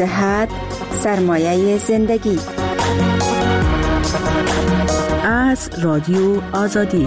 صحت سرمایه زندگی. از رادیو آزادی.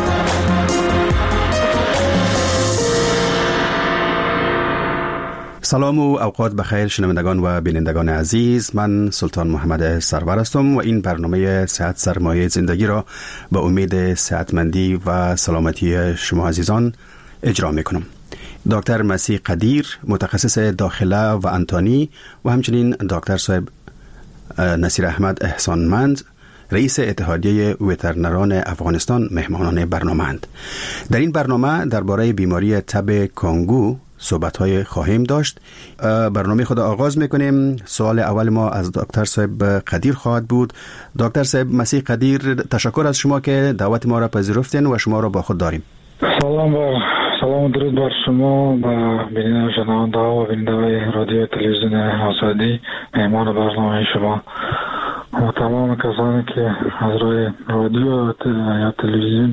سلام و اوقات بخیر شنوندگان و بینندگان عزیز، من سلطان محمد سرور هستم و این برنامه صحت سرمایه زندگی را به امید صحتمندی و سلامتی شما عزیزان اجرا می کنم. دکتر مسیح قدیر، متخصص داخله و انتانی، و همچنین دکتر صاحب نصیر احمد احسانمند، رئیس اتحادیه وترنران افغانستان، مهمانان برنامه‌اند. در این برنامه درباره بیماری تب کانگو صحبت‌های خواهیم داشت. برنامه خود آغاز می‌کنیم. سوال اول ما از دکتر صاحب قدیر خواهد بود. دکتر صاحب مسیح قدیر، تشکر از شما که دعوت ما را پذیرفتین و شما را با خود داریم. سلام و درود بر شما و شنونده و بیننده رادیو تلویزیون آزادی، مهمان برنامه شما و تمام کسانی که از روی رادیو یا تلویزیون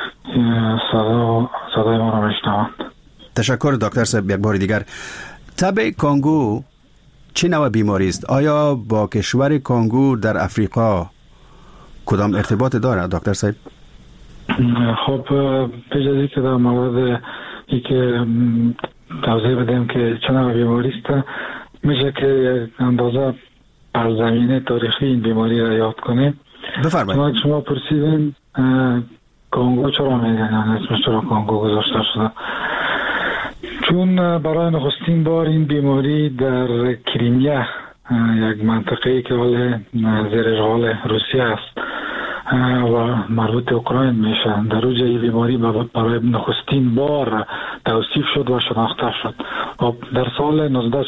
صدای ما را میشنوند. تشکر دکتر صاحب. یک بار دیگر، تب کانگو چه نوع بیماری است؟ آیا با کشور کانگو در افریقا کدام ارتباط دارد دکتر صاحب؟ خب بجازی که در مورد ای که توضیح بدیم که چه نوع بیماری است، میشه که یک اندازه از زمینه تاریخی این بیماری را یاد کنیم. بفرمایید. شما پرسیدین کانگو چرا میگن، اسمش چرا کانگو گذاشته شده؟ چون برای نخستین بار این بیماری در کریمیا، یک منطقه‌ای که زیر اشغال روسیه است و مربوط اوکراین میشه، در اونجا این بیماری برای نخستین بار توصیف شد و شناخته شد در سال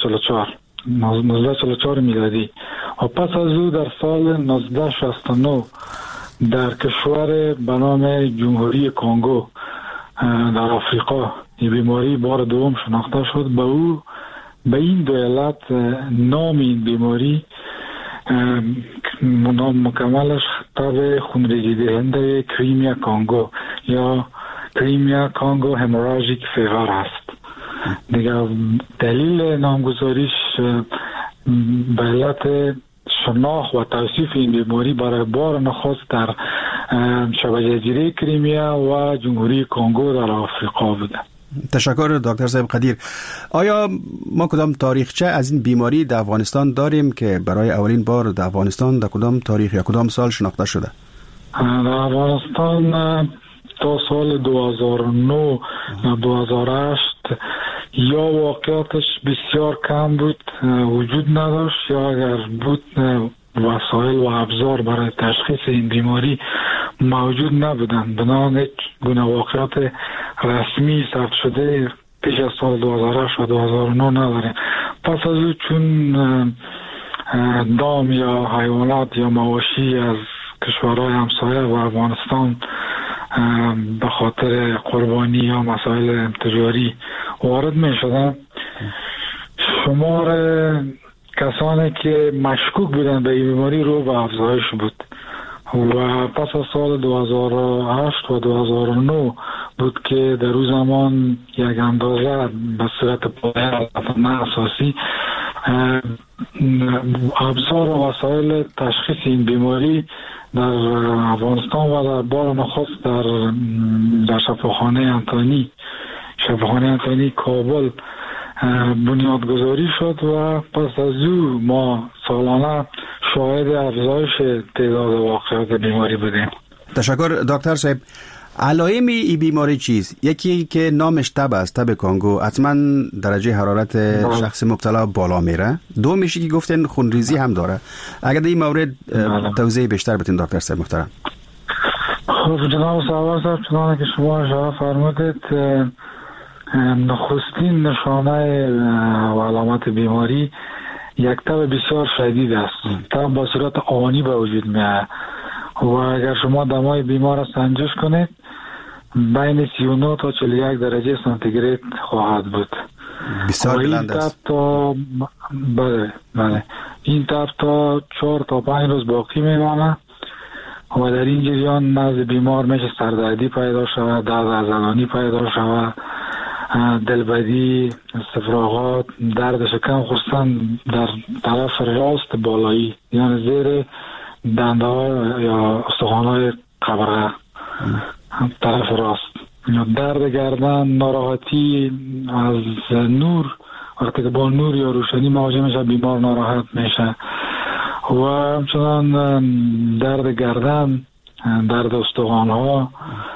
1944 میلادی. و پس از او در سال 1969 در کشور به نام جمهوری کانگو در آفریقا این بیماری بار دوم شناخته شد. به این دو علت نام این بیماری مکملش تب خونریزی دهنده کریمیا کانگو یا کریمیا کانگو هموراژیک فیور است. دیگه دلیل نامگذاریش به علت شناخت و توصیف این بیماری برای بار نخست در شبه جزیره کریمیا و جمهوری کانگو در آفریقا بوده. تشکر دکتر صاحب قدیر. آیا ما کدام تاریخچه از این بیماری در افغانستان داریم که برای اولین بار در افغانستان در کدام تاریخ یا کدام سال شناخته شده؟ در افغانستان تا سال 2009 یا 2008 یا واقعاتش بسیار کم بود، وجود نداشت، یا اگر بود وسایل و ابزار برای تشخیص این بیماری موجود نبودند. بنابراین هیچ گونه واقعات رسمی ثبت شده پیش از سال 2008 و 2009 نداریم. پس از او چون دام یا حیوانات یا مواشی از کشورهای همسایه و افغانستان به خاطر قربانی یا مسائل تجاری وارد می شدن، شمار کسانی که مشکوک بودن به این بیماری رو به افزایش بود و پس از سال 2008 و 2009 بود که در اون زمان یک اندازه به صورت پایه اساسی ابزار و وسایل تشخیص این بیماری در افغانستان و در بار نخست در شفاخانه انتانی کابل بنیادگذاری شد و پس از او ما سالانه شاهد افزایش تعداد واقعات بیماری بودیم. تشکر دکتر صاحب. علائم این بیماری چیست؟ یکی که نامش تب است، تب کانگو، حتما درجه حرارت شخص مبتلا بالا میره. دو میشه که گفتن خونریزی هم داره. اگر در این مورد توضیح بیشتر بدین دکتر صاحب محترم. خب جناب سرور صاحب، چنانه که شما اشاره فرمودید، نخستین نشانه و علامت بیماری یک تب بسیار شدید است. تب با صورت آنی به وجود میاد و اگر شما دمای بیمار را سنجش کنید بین 39 تا 41 درجه سانتیگراد خواهد بود. بسیار بلند است. بله. این تب تا 4 تا 5 روز باقی میمانه و در این جریان نزد بیمار میشه سردردی پیدا شود، درد عضلانی پیدا شود دلبدی، استفراغات، درد شکم خصوصا در طرف راست بالایی، یعنی زیر دنده ها یا استخوان های قبره طرف راست، درد گردن، ناراحتی از نور، وقتی که با نور یا روشنی مواجه میشه بیمار ناراحت میشه، و همچنان درد گردن، درد استخوان ها،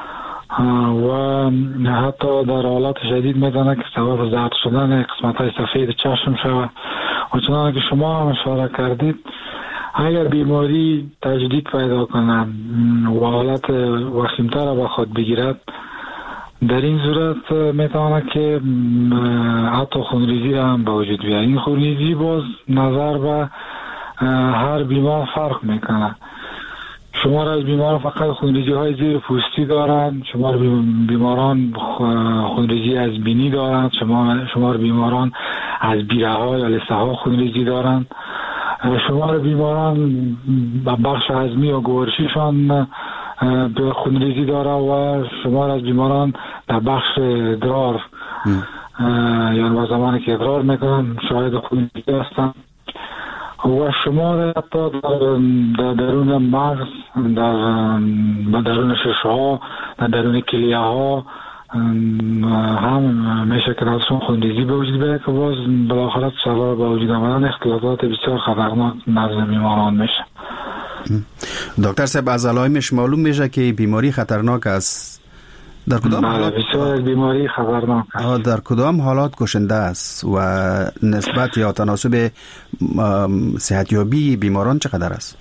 و حتی در حالات شدید میتونه که سبب زرد شدن قسمت های سفید چشم شود. و چنانکه که شما هم اشاره کردید، اگر بیماری تجدید پیدا کنه و حالت وخیمتر را به خود بگیرد، در این صورت میتونه که حتی خونریزی هم به وجود بیاد. این خونریزی باز نظر به هر بیمار فرق میکنه. شمار از بیماران فقط خونریزی های زیر پوستی دارند، شمار بیماران خونریزی از بینی دارند، شمار بیماران از بیره ها یا لثه ها خونریزی دارند، شمار بیماران بخش هضمی یا گوارشیشان به خونریزی داره و شمار از بیماران در بخش ادرار یعنی با زمانی که ادرار میکنن شاید خونریزی هستند، و شمار حتی در درون مغز، در درون ششه ها، در درون کلیه ها هم میشه که درشون خونریزی به وجود بیاد که باز بالاخره سبب به وجود آمدن اختلالات بسیار خطرناک نزد بیماران میشه. دکتر صاحب، از علائمش معلوم میشه که بیماری خطرناک است. در کدام حالات بسیار بیماری خطرناک است؟ در کدام حالات کشنده است و نسبت یا تناسب صحتیابی بیماران چقدر است؟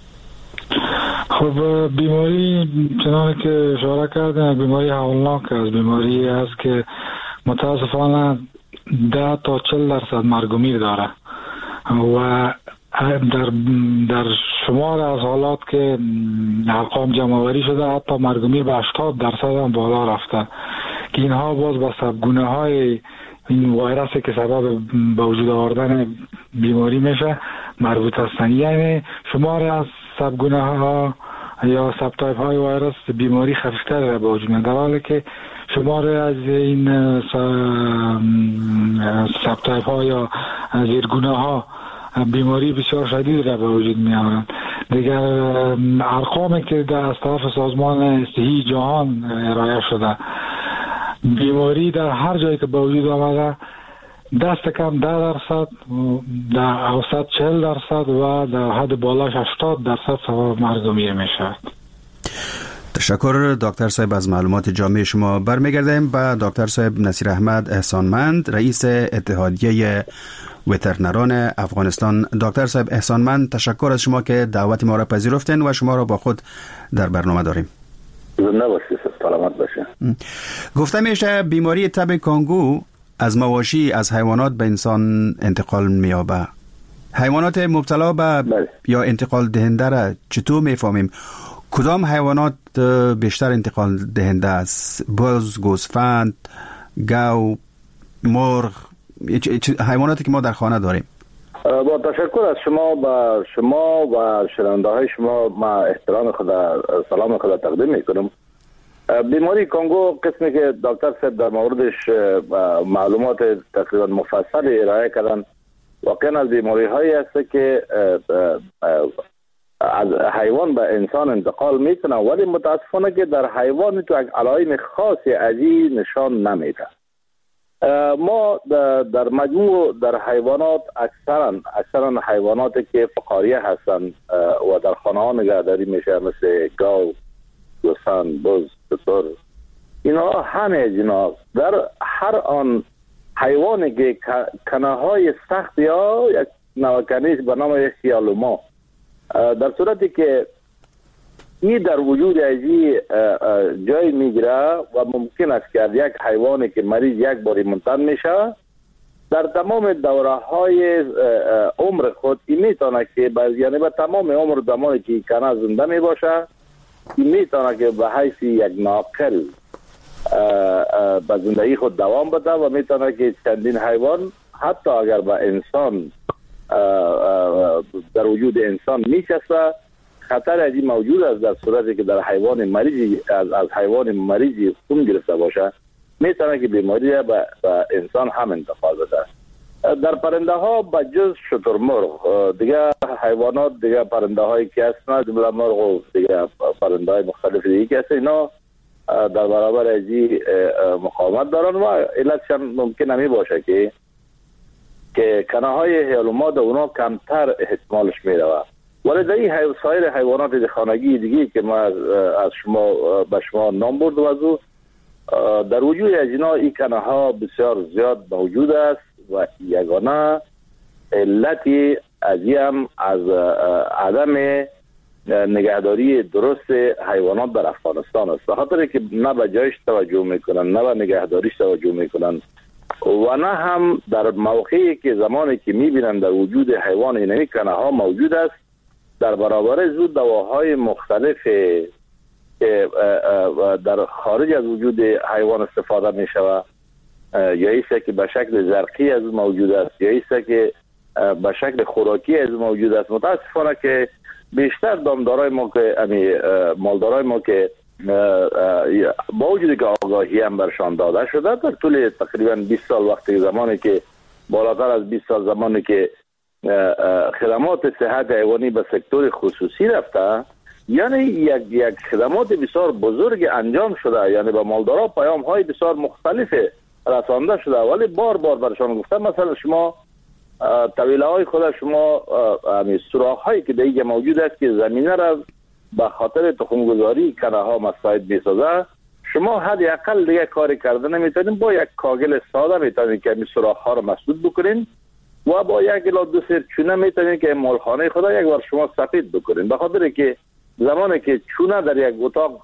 خب بیماری چنانه که اشاره کردن بیماری هولناک است، بیماری است که متاسفانه 10 تا 40% مرگ و میر داره و در شمار از حالات که ارقام جمع‌آوری شده حتی مرگ و میر به 80% هم بالا رفته که اینها باز با سبگونه های این ویروسی که سبب به وجود آوردن بیماری میشه مربوط هستند. یعنی شمار از سبگونه ها یا سب تایپ های ویروس بیماری خفیفتر را به وجود میاد، در حالی که شمار از این سب تایپ ها یا زیرگونه ها بیماری بسیار شدید را به وجود می آورند. دیگر ارقامی که از طرف سازمان صحی جهان ارائه شده، بیماری در هر جایی که به وجود آمده دست کم 10%، در اوسط 40% و در حد بالاش 80% سبب مرگ و میر می شود. تشکر دکتر صاحب از معلومات جامع شما. برمیگردیم به دکتر صاحب نصیر احمد احسانمند، رئیس اتحادیه وترنران افغانستان. دکتر صاحب احسانمند، تشکر از شما که دعوت ما را پذیرفتین و شما را با خود در برنامه داریم. زنده باشید، سلامت باشید. گفته میشه بیماری تب کانگو از مواشی از حیوانات به انسان انتقال می‌یابد. حیوانات مبتلا به یا انتقال دهنده را چطور میفهمیم؟ کدام حیوانات بیشتر انتقال دهنده است؟ بز، گوسفند، گاو، مرغ، حیواناتی که ما در خانه داریم. با تشکر از شما و شنونده های شما، ما احترام خود، سلام خود تقدیم میکنم. بیماری کانگو قسمی که دکتر صاحب در موردش معلومات تقریبا مفصل ارائه کردن، واقعا از بیماری هایی است که از حیوان به انسان انتقال میکنه، ولی متاسفانه که در حیوان تو یک علائم خاصی ازی نشان نمیده. ما در مجموع در حیوانات اکثرا حیواناتی که فقاریه هستند و در خانه ها نگهداری میشه، مثل گاو، گوسفند، بز، شتر، اینا همه جناس در هر آن حیوانی که کنه های سخت یا یک نوکنیش به نام سیالوما، در صورتی که این در وجود ازی جای میگیره و ممکن است که یک حیوانی که مریض یک باری منتن میشه در تمام دوره های عمر خود این میتونه که یعنی به تمام عمر زمانی که کنه زنده میباشه این میتونه که به حیث یک ناقل به زندگی خود دوام بده و میتونه که چندین حیوان حتی اگر به انسان در وجود انسان میچسته خطر ازی موجود است در صورتی که در حیوان مریضی از حیوان مریضی خون گرفته باشه میتونه که بیماری به انسان هم انتقال بده. در پرنده ها به جز شترمرغ دیگه حیوانات دیگه پرنده هایی که هستند مرغ و دیگه پرنده های مختلف دیگه که هست اینا در برابر ازی مقاومت دارن و علتشان ممکن نمی باشه که کنه های حیوانات اونا کمتر احتمالش می روه. ولی در این سایر حیوانات خانگی دیگه که ما از شما به شما نام بردم از او در وجود از اینا این کنه ها بسیار زیاد موجود است و یگانه علتی از هم از عدم نگهداری درست حیوانات در افغانستان است. به خاطر که نه به جایش توجه میکنن، نه به نگهداریش توجه میکنن و نه هم در موقعی که زمانی که میبینن در وجود حیوان اینمی کنه ها موجود است در برابر زود دواهای مختلف که در خارج از وجود حیوان استفاده میشوه یا ایسته که به شکل زرقی از موجود است یا ایسته که به شکل خوراکی از موجود است. متاسفانه که بیشتر دامدارای ما که مالدارای ما که با وجود که آگاهی هم برشان داده شده در طول تقریبا 20 سال وقتی زمانی که بالاتر از 20 سال زمانی که خدمات صحت حیوانی به سکتور خصوصی رفته، یعنی یک خدمات بسیار بزرگ انجام شده، یعنی به مالدارا پیام های بسیار مختلف رسانده شده ولی بار بار برشان گفتم مثلا شما طویله های خود شما سوراخ هایی که دیگه موجود است که زمینه را به خاطر تخم گذاری کنه ها مساعد میسازه، شما حدی اقل دیگه کاری کرده نمیتونین، با یک کاغل ساده میتونین که این سوراخ ها را مسدود بکنین و با یک الا دو سر چونه میتونین که مالخانه خدا یک بار شما سفید بکنین. به خاطر که زمانی که چونه در یک اتاق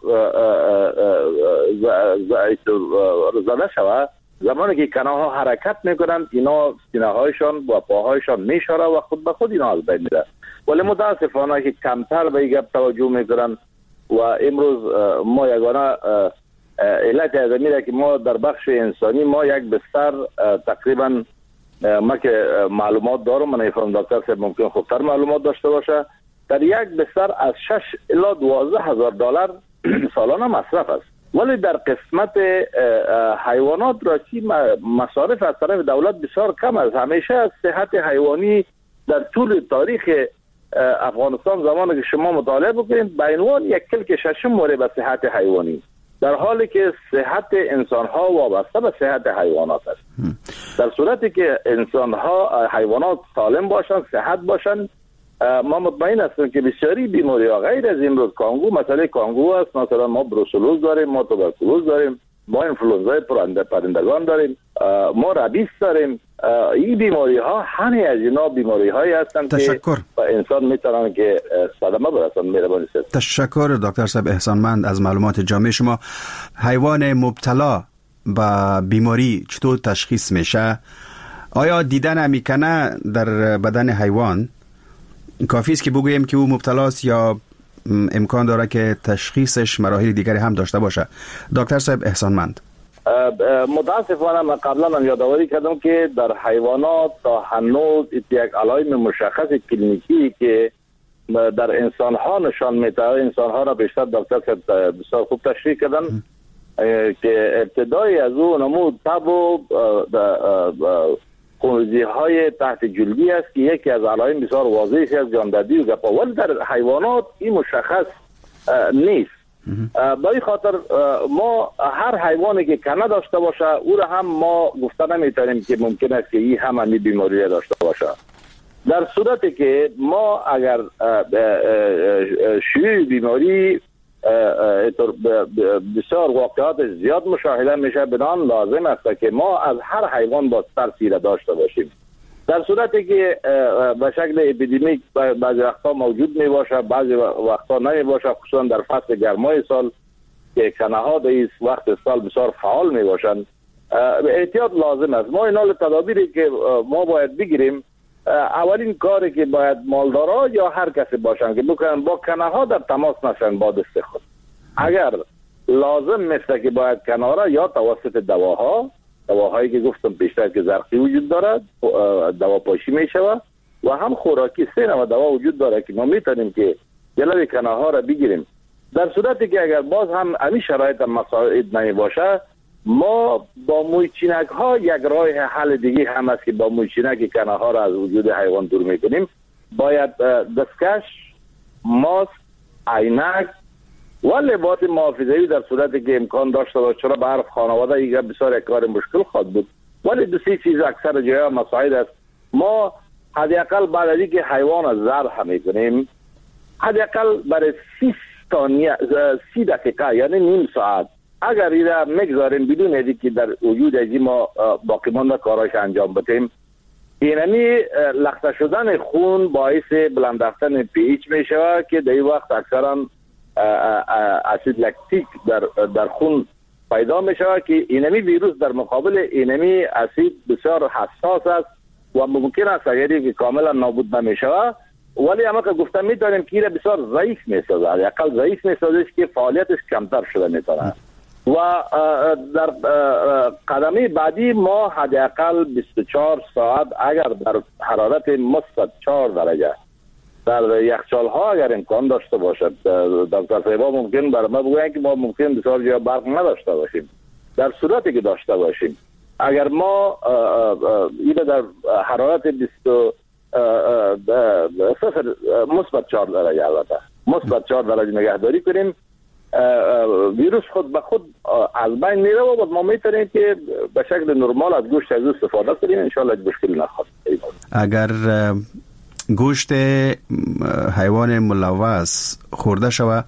زده شود، زمانی که کنه ها حرکت میکنن اینا سینه هایشان و پاهایشان میشاره و خود به خود اینا از بین میره. ولی متاسفانه که کمتر به این گپ توجه میکنن و امروز ما یگانه علت از میره که ما در بخش انسانی ما یک بستر تقریبا ما که معلومات دارم، من نمی‌فهمم دکتر صاحب ممکن خوبتر معلومات داشته باشه، در یک بستر از 6 الی 12,000 دلار سالانه مصرف است. ولی در قسمت حیوانات راستی مصارف از طرف دولت بسیار کم است. همیشه از صحت حیوانی در طول تاریخ افغانستان زمانی که شما مطالعه بکنید به عنوان یک کلک ششم مورد به صحت حیوانی، در حالی که صحت انسان ها وابسته به صحت حیوانات است. در صورتی که انسان ها حیوانات سالم باشند، صحت باشند، ما مطمئن هستیم که بسیاری بیماری ها غیر از امروز کانگو، مثلا کانگو است، مثلا ما بروسلوز داریم، ما توبرکولوز داریم، ما انفلوئنزای پرندگان داریم، ما ربیس داریم. این بیماری ها همه از اینا بیماری هایی هستند که انسان میتونن که صدمه برسن. مهربانی است. تشکر دکتر صاحب احسانمند از معلومات جامع شما. حیوان مبتلا به بیماری چطور تشخیص میشه؟ آیا دیدن میکنه در بدن حیوان کافی است که بگوییم که او مبتلاست یا امکان داره که تشخیصش مراحل دیگری هم داشته باشه؟ دکتر صاحب احسانمند. متاسفانه من قبلا هم یادآوری کردم که در حیوانات تا هنوز یک علائم مشخص کلینیکی که در انسان ها نشان میده، انسان ها را بیشتر دکتر صاحب بسیار خوب تشریح کردن که ابتدای از او نمود تب و خونریزی های تحت جلدی است که یکی از علائم بسیار واضحی از جاندادی و گپا، ولی در حیوانات این مشخص نیست. به این خاطر ما هر حیوانی که کنه داشته باشه او را هم ما گفته نمیتونیم که ممکن است که این هم همین بیماری داشته باشه. در صورتی که ما اگر شیوع بیماری بسیار واقعات زیاد مشاهده میشه، بنان لازم است که ما از هر حیوان با ترسی را داشته باشیم. در صورتی که به شکل اپیدمیک بعضی وقتا موجود می باشه، بعضی وقتا نمی باشه، خصوصا در فصل گرمای سال که کنه ها در این وقت سال بسیار فعال می باشند، احتیاط لازم است. ما اینال تدابیری که ما باید بگیریم، اولین کاری که باید مالدارا یا هر کسی باشن که بکنن با کنه ها در تماس نشن با دست خود. اگر لازم مثل که باید کنارا یا توسط دواهایی که گفتم بیشتر که زرقی وجود دارد دوا پاشی می شود و هم خوراکی سه نوع دوا وجود دارد که ما میتونیم که جلوی کنه ها را بگیریم. در صورتی که اگر باز هم امی شرایط مساعد نمی باشه، ما با مویچینک ها یک راه حل دیگه هم است که با مویچینک کنه ها را از وجود حیوان دور میکنیم. باید دستکش، ماسک، عینک و لباس محافظه‌ای در صورتی که امکان داشته باشه، چرا به هر خانواده ایگه بسیار یک کار مشکل خواهد بود، ولی دو سه چیز اکثر جاها مساعد است. ما حداقل بعد از اینکه حیوان از ذبح میکنیم، حداقل برای 30 دقیقه یعنی نیم ساعت اگر ایره میگذاریم بدون ازی که در وجود ازی ما باقی مانده کاراش انجام بدیم، اینمی لخته شدن خون باعث بلند رفتن پیچ میشه که در این وقت اکثرا اسید لکتیک در خون پیدا میشه که اینمی ویروس در مقابل اینمی اسید بسیار حساس است و ممکن است اگری که کاملا نابود نمیشه، ولی اما که گفتم میتونیم که بسیار ضعیف میسازه، اقل ضعیف میسازه که فعالیتش کمتر شده میتونه. و در قدمی بعدی ما حداقل 24 ساعت اگر در حرارت مثبت 4 درجه در یخچال ها اگر امکان داشته باشد، دکتر صاحبا ممکن بر ما بگوین که ما ممکن بسیار جا برق نداشته باشیم، در صورتی که داشته باشیم اگر ما این در حرارت مثبت 4 درجه البته مثبت 4 درجه نگهداری کنیم، ویروس خود به خود از بین میره و ما میتونیم که به شکل نرمال از گوشت از استفاده کنیم، انشالله مشکل نخواهد. اگر گوشت حیوان ملوث خورده شود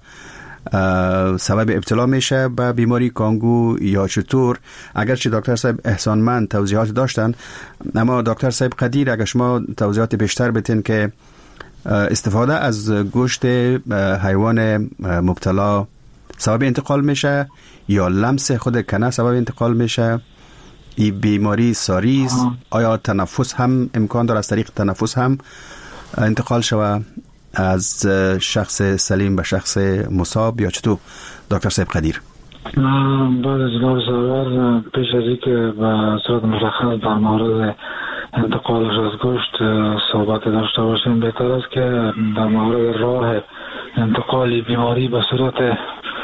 سبب ابتلا میشه به بیماری کانگو یا چطور؟ اگرچه دکتر صاحب احسانمند توضیحات داشتن، اما دکتر صاحب قدیر اگر شما توضیحات بیشتر بتین که استفاده از گوشت حیوان مبتلا سبب انتقال میشه یا لمس خود کنه سبب انتقال میشه؟ این بیماری ساریز آیا تنفس هم امکان داره از طریق تنفس هم انتقال شود از شخص سلیم به شخص مصاب یا چطور دکتر صاحب قدیر؟ بعد از جناب سرور پیش از اینکه به صورت مشخص در مورد انتقالش از گوشت صحبت داشته باشیم، بهتر است که در مورد راه انتقال بیماری به صورت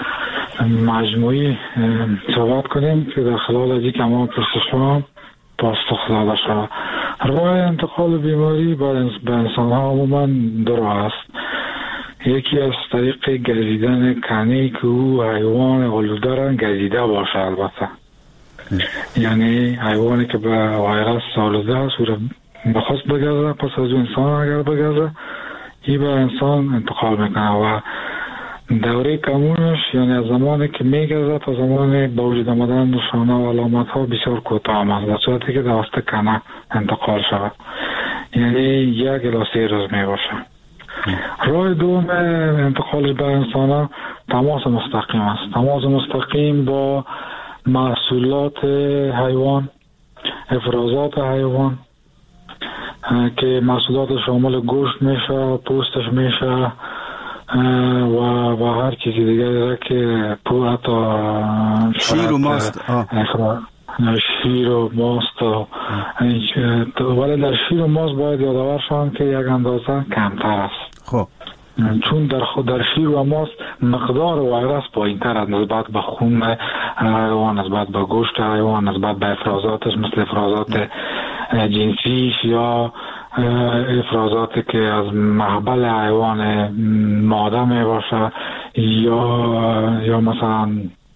مجموعی صحبت کنیم که در خلال از اینکه ما پرسشون پاسخ داده شود. راه انتقال بیماری به انسان ها عموما دو راه است. یکی از طریق گزیدن کنه که او حیوان آلوده را گزیده باشه، البته یعنی حیوانی که به ویروس آلوده است او را بخواست بگذه، پس از انسان اگر بگذه این به انسان انتقال میکنه و دوره کمونش یعنی از زمانی که میگذه تا زمانی با وجود آمدن نشانه و علامت ها بسیار کوتاه است، در صورتی که توسط کنه انتقال شود یعنی 1 الی 3 روز میباشه. راه دوم انتقالش به انسان ها تماس مستقیم است، تماس مستقیم با محصولات حیوان، افرازات حیوان که محصولات شامل گوشت میشه، پوستش میشه و هر چیزی دیگه که حتی شیر و ماست شیر و ماست ولی در شیر و ماست باید یادآور شوم که یک اندازه کمتر است. خب چون در شیر و ماست مقدار ویروس پایین‌تر است نسبت به خون حیوان، نسبت به گوشت حیوان، نسبت به افرازاتش مثل افرازات جنسیش یا افرازاتی که از محبل حیوان ماده می باشه یا مثلا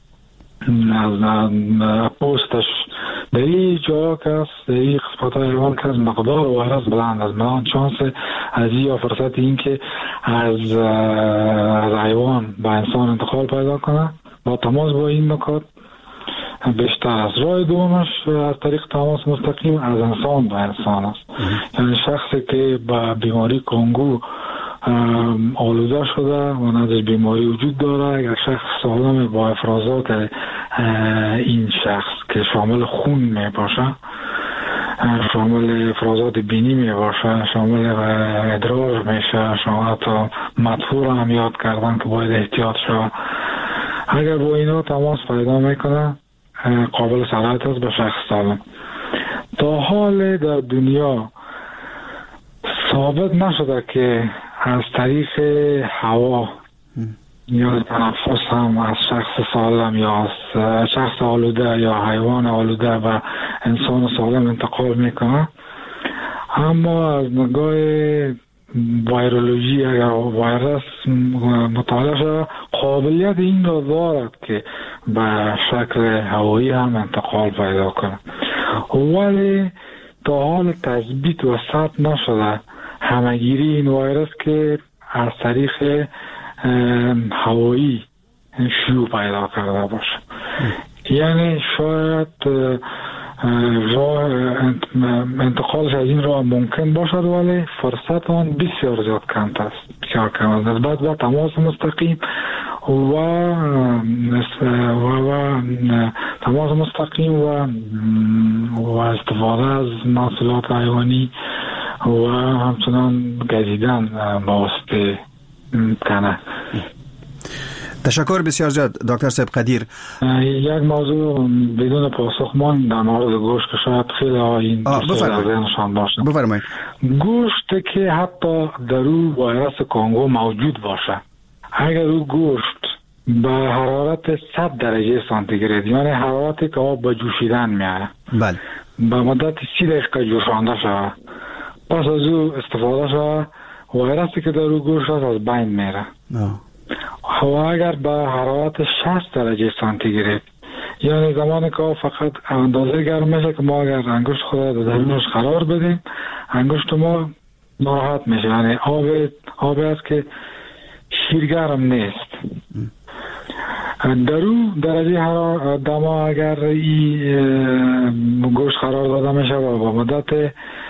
از پوستش. در این جا که است، در این قسمت حیوان که از مقدار ویروس بلند است، ملان چانس از این فرصت این که از حیوان به انسان انتقال پیدا کنه با تماس با این نکات بیشتر است. راه دومش از طریق تماس مستقیم از انسان به انسان است، یعنی شخصی که با بیماری کانگو آلوده شده و ندش بیماری وجود داره، اگر شخص سالم با افرازات این شخص که شامل خون می باشه، شامل افرازات بینی می باشه، شامل ادرار میشه، شامل حتی مدفوع هم یاد کردن که باید احتیاط شود، اگر با اینا تماس پیدا میکنه قابل سرایت است به شخص سالم. تا حال در دنیا ثابت نشده که از طریق هوا یا تنفس هم از شخص سالم یا از شخص آلوده یا حیوان آلوده و انسان سالم انتقال میکنه. اما از نگاه ویرولوژی اگر ویروس مطالعه شده قابلیت این را دارد که به شکل هوایی هم انتقال پیدا کنه، ولی تا حال تثبیت و ثبت نشده همگیری این ویروس که از طریق هوایی شیوع پیدا کرده باشه. یعنی شاید راه انتقالش از این راه ممکن باشد ولی فرصت آن بسیار زیاد کم است، بسیار کم است نسبت به تماس مستقیم و تماس مستقیم و استفاده از محصولات حیوانی و همچنان گزیدن با واسطه تنه. تشکر بسیار زیاد دکتر صاحب قدیر. یک موضوع بدون پاسخ ماند در مورد گوشت که شاید خیلی این ذهنشان باشه. بفرمایید. گوشت که حتی در او ویروس کانگو موجود باشه، اگر او گوشت به حرارت 100 درجه سانتیگراد، یعنی حرارتی که آب به جوشیدن میاره، بله، به مدت 30 دقیقه جوشانده شود، پس از او استفاده شود، ویروسی که در او گوشت از بین میره. و اگر به حرارت 60 درجه سانتیگراد، یعنی زمانی که فقط اندازه گرم میشه که ما اگر انگشت خود در درونش قرار بدیم، انگشت ما ناراحت میشه، یعنی آب است که شیرگرم نیست. در او درجه حرارت دما اگر این گوشت قرار داده میشه و با مدت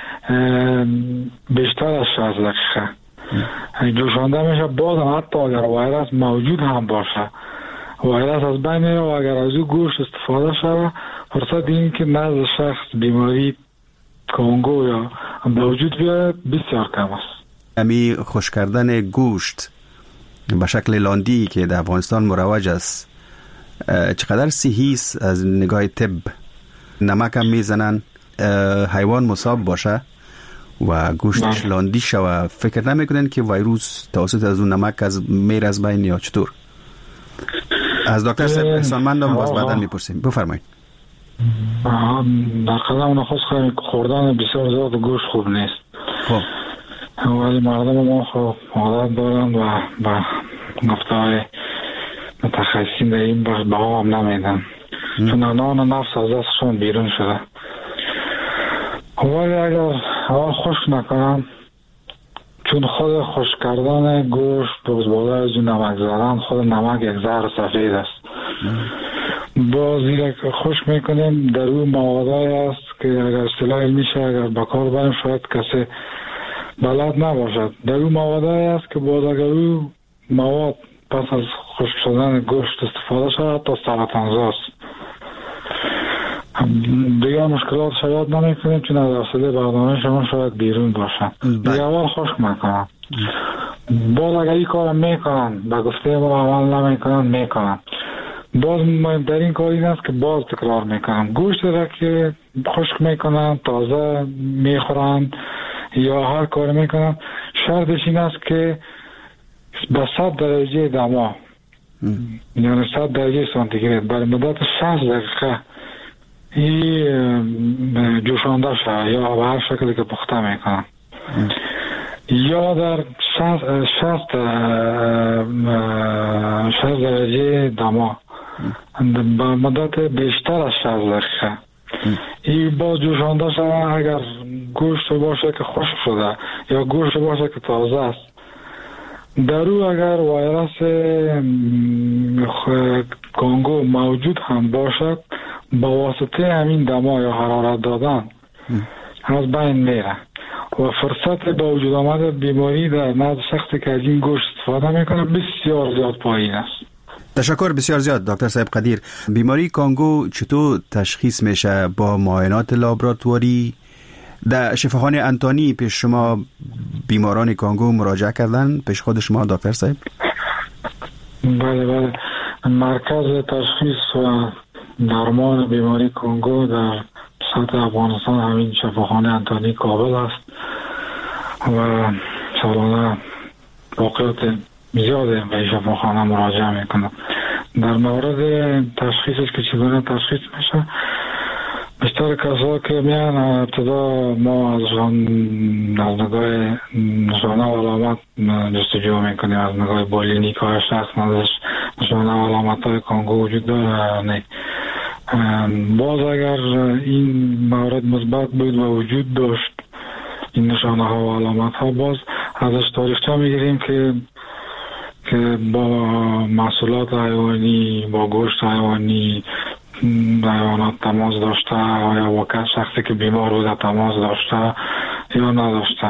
بیشتر از 60 دقیقه جوشانده میشه، باز هم حتی اگر ویروس موجود هم باشه، ویروس از بین میره و اگر از او گوشت استفاده شده، فرصت این که نزد شخص بیماری کانگو یا به وجود بیاید بسیار کم است. امی خوش کردن گوشت به شکل لاندی که در افغانستان مروج است چقدر صحیح است از نگاه طب؟ نمک هم میزنن حیوان مصاب باشه و گوشتش لاندی شوه، فکر نمیکنن که ویروس توسط از اون نمک میره از بین یا چطور؟ از دکتر صاحب احسانمندم باز بعداً میپرسیم. بفرمایید. در قدم نخست خوردن بسیار زیاد گوشت خوب نیست. خب ولی مردم ما خب عادت دارن و با گفته‌های متخصصین در این بخش بها هم نمیدن، چون نان نفس از دستشون بیرون شده. ولی اگر هوا خشک نکنم، چون خود خشک کردن گوشت بالا از اون نمک زدن، خود نمک یک زهر سفید است. با زیرا که خشک میکنیم در اون موادی است که اگر اصطلاح میشه اگر بکار بریم شاید کسی بلد نباشد، در اون موادی است که باز اگر اون مواد پس از خشک شدن گوشت استفاده شد تا سرطانزاست. دیگه مشکلات شاید نمی کنیم چون از اصلی برنامه شما شاید بیرون باشن. دیگه اول خشک میکنن، باز اگر این کار میکنن به گفته ما عمل نمی کنن میکنن، باز در این کار این است که باز تکرار میکنن. گوشت را که خشک میکنن تازه میخورن یا هر کار میکنن، شرطش این است که به 100 درجه دما یعنی 100 درجه سانتیگراد برای مدت 60 دقیقه این جوشانده شد یا به هر شکلی که پخته میکنن، یا در 60 درجه دما به مدت بیشتر از 60 دقیقه این با جوشانده شد. اگر گوشت باشه که خشک شده یا گوشت باشه که تازه است، در او اگر ویروس کانگو موجود هم باشد، با واسطه همین دما یا حرارت دادن از بین میره و فرصت با وجود آمد بیماری در نزد شخصی که از این گوشت استفاده میکنه بسیار زیاد پایین است. تشکر بسیار زیاد دکتر صاحب قدیر. بیماری کانگو چطور تشخیص میشه؟ با معاینات لابراتواری؟ در شفاخانه انتانی پیش شما بیماران کانگو مراجعه کردن پیش خود شما دکتر صاحب؟ بله مرکز تشخیص و درمان بیماری کانگو در سطح افغانستان همین شفاخانه انتانی کابل است و سالانه واقعات زیاده به شفاخانه مراجعه میکنند. در مورد تشخیصش که چگونه تشخیص میشه، بیشتر کسا که میان ابتدا ما ازشان از نگاه نشانه و علامت جستجو میکنیم، از نگاه بالینیک های شخص ازش نشانه و علامت های کانگو وجود داره نه. باز اگر این مورد مثبت بود و وجود داشت این نشانه ها و علامت ها، باز ازش تاریخچه میگیریم که با محصولات حیوانی، با گوشت حیوانی حیوانات تماس داشته یا واقعا شخصی که بیمار بوده تماس داشته یا نداشته.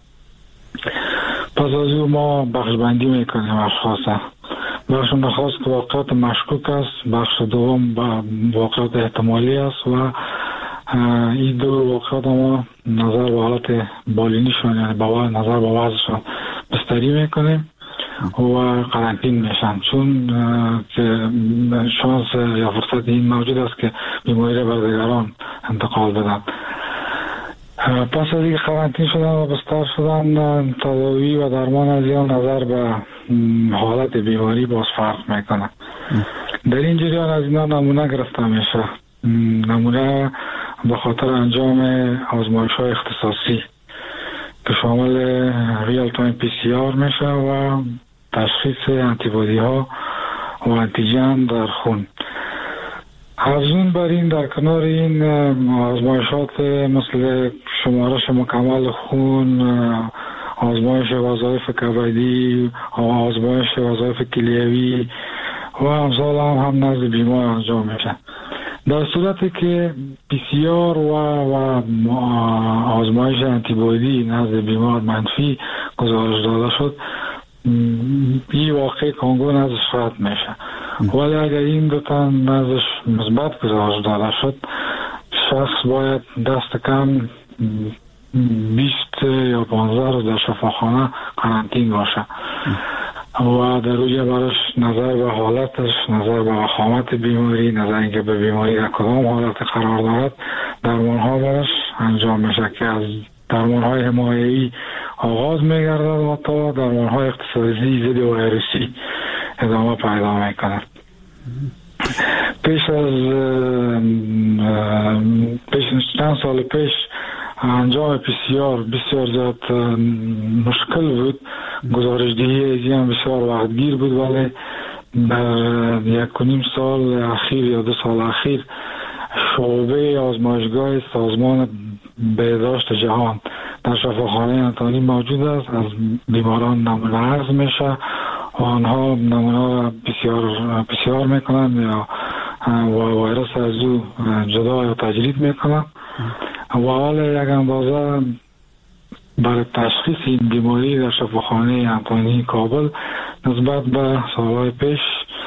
پس از او ما بخش بندی میکنیم اشخاص. بخش نخست که واقعات مشکوک است، بخش دوم واقعات احتمالی است و این دو واقعات ما نظر به حالت بالینیشون یعنی نظر به وضعشون بستری میکنیم و قرنطین میشن، چون که شانس یا فرصت این موجود است که بیماری را بر دیگران انتقال بدن. پس از اینکه قرنطین شدن و بستر شدن، تداوی و درمان از این نظر به حالت بیماری باز فرق میکنه. در این جریان از اینا نمونه گرفته میشه. نمونه به خاطر انجام آزمایش های اختصاصی که شامل ریال تایم پی سی آر میشه و تشخیص انتیبادی ها و انتیجن در خون. افزون بر این، در کنار این آزمایشات مثل شمارش مکمل خون، آزمایش وظایف کبدی، آزمایش وظایف کلیوی و امثال هم نزد بیمار انجام میشه. در صورتی که پی سی آر و آزمایش انتیبادی نزد بیمار منفی گزارش داده شد، این واقع کانگو نزدش رد میشه. ولی اگر این دوتا نزدش مثبت گزارش داده شد، شخص باید دست کم 20 یا 15 روز در شفاخانه قرنطین باشه و در روی براش نظر به حالتش، نظر به وخامت بیماری، نظر اینکه به بیماری در کدام حالت قرار دارد، درمان ها براش انجام میشه که از درمان های حمایه‌ای آغاز میگردد و تا درمان های اختصاصی ضد ویروسی ادامه پیدا میکنه. پیش چند سال پیش انجام پی سی آر بسیار زیاد مشکل بود، گزارش دهی از این بسیار وقتگیر بود، ولی در 1.5 سال اخیر یا 2 سال اخیر شعبه آزمایشگاه سازمان بهداشت جهان در شفاخانه انتانی موجود است. از بیماران نمونه عرض میشه و آنها نمونه بسیار میکنن یا ویروس از او جدا یا تجرید میکنن و حال یک اندازه برای تشخیص این بیماری در شفاخانه انتانی کابل نسبت به سالهای پیش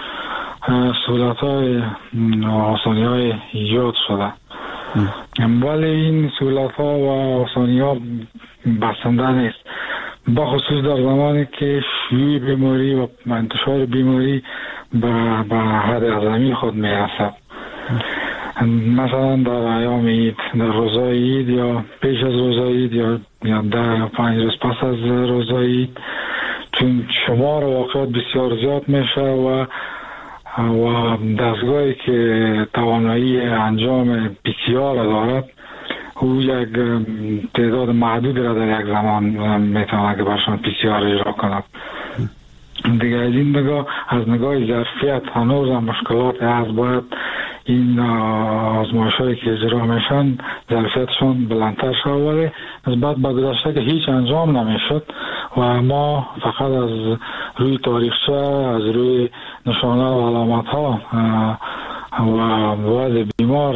سهولت‌های آسانی‌های ایجاد شده، ولی این سهولت‌ها و آسانی‌ها بسنده نیست، بخصوص در زمانی که شیوع بیماری و انتشار بیماری به حد اعظمی خود میرسد. مثلا در ایام عید، در روزای عید یا پیش از روزای عید یا 10 یا 5 روز پس از روزای عید، چون شمار واقعات بسیار زیاد میشه و دستگاهی که توانایی انجام پی سی آر دارد او یک تعداد محدود را در یک زمان میتونه که برشان پی سی آر اجرا کند. دیگه از این نگاه، از نگاه ظرفیت هنوز هم مشکلات هست. باید این آزمایش هایی که اجرا میشن ظرفیتشون بلندتر شد، ولی نسبت به گذشته که هیچ انجام نمیشد و ما فقط از روی تاریخچه، از روی نشانه و علامت ها و وضع بیمار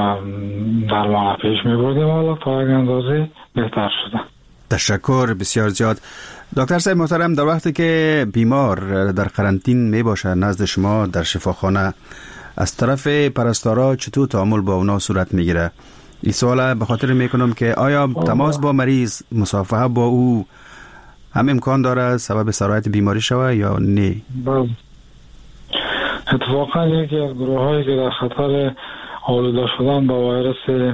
درمان پیش میبردیم، حالا تا یک اندازه بهتر شده. تشکر بسیار زیاد. دکتر صاحب محترم، در وقتی که بیمار در قرنطین می باشه نزد شما در شفاخانه، از طرف پرستارا چطور تعامل با اونا صورت میگیره؟ این سوال به خاطر میکنم که آیا تماس با مریض، مصافحه با او هم امکان داره سبب سرایت بیماری شوه یا نه؟ اتفاقا یکی از گروه هایی که در خطر آلوده شدن با ویروس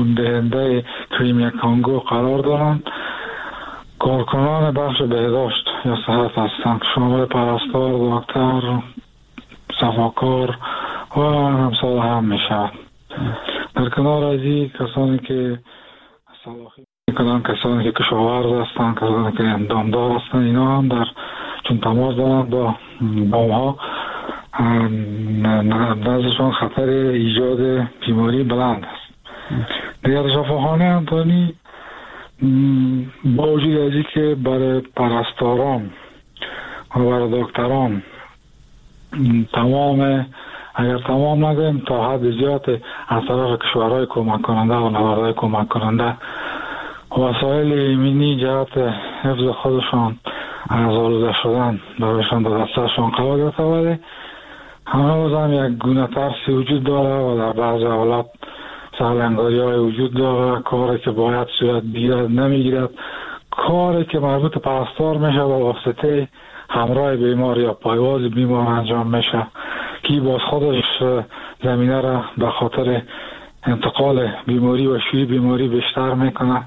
خوندهنده کریمیا کانگو قرار دارند کارکنان بخش بهداشت یا صحت هستند، شامل پرستار، دکتر، صفاکار و همسال هم می شود. در کنار از این کسانی که صلاحیت میکنن، کسانی که کشاورز هستند، کسانی که دامدار هستند، اینا هم در چون تماس دارند با ما، نزدشان خطر ایجاد بیماری بلند است. دیگر شفاخانه انتانی با وجود از این که برای پرستاران و برای دکتران تمام، اگر تمام نگویم تا حد زیاد از طرف کشورهای کمک کننده و نهادهای کمک کننده وسایل ایمنی جهت حفظ خودشان از آلوده شدن برایشان در دستشان قرار گرفته، ولی هنوز هم یک گونه ترسی وجود داره و در بعض حالات سرلنگاری های وجود داره. کاری که باید صورت بگیرد نمیگیرد، کاری که مربوط پرستار میشه با واسطه همراه بیمار یا پایواز بیمار انجام میشه که باز خودش زمینه را به خاطر انتقال بیماری و شیوع بیماری بیشتر میکنه